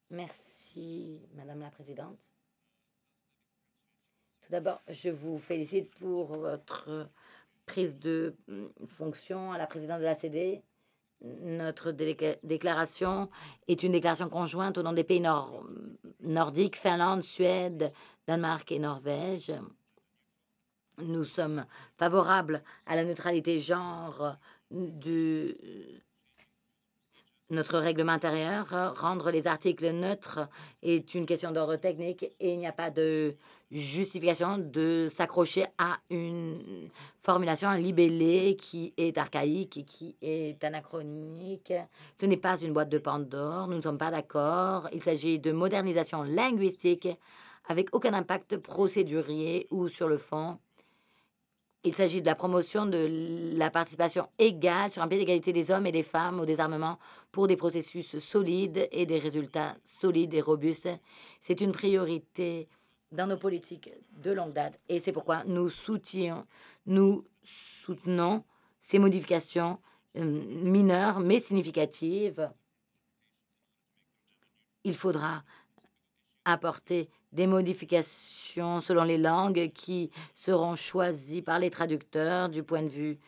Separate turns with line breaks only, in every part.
Merci, Madame la Présidente. Tout d'abord, je vous félicite pour votre prise de fonction à la présidence de la CD. Notre déclaration est une déclaration conjointe au nom des pays nordiques, Finlande, Suède, Danemark et Norvège. Nous sommes favorables à la neutralité genre de notre règlement intérieur. Rendre les articles neutres est une question d'ordre technique et il n'y a pas de justification de s'accrocher à une formulation, un libellé qui est archaïque et qui est anachronique. Ce n'est pas une boîte de Pandore, nous ne sommes pas d'accord. Il s'agit de modernisation linguistique avec aucun impact procédurier ou sur le fond. Il s'agit de la promotion de la participation égale sur un pied d'égalité des hommes et des femmes au désarmement pour des processus solides et des résultats solides et robustes. C'est une priorité dans nos politiques de longue date et c'est pourquoi nous soutenons ces modifications mineures mais significatives. Il faudra apporter des modifications selon les langues qui seront choisies par les traducteurs du point de vue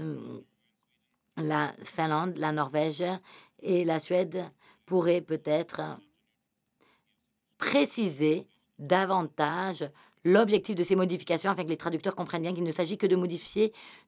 la Finlande, la Norvège et la Suède pourraient peut-être préciser davantage l'objectif de ces modifications afin que les traducteurs comprennent bien qu'il ne s'agit que de modifier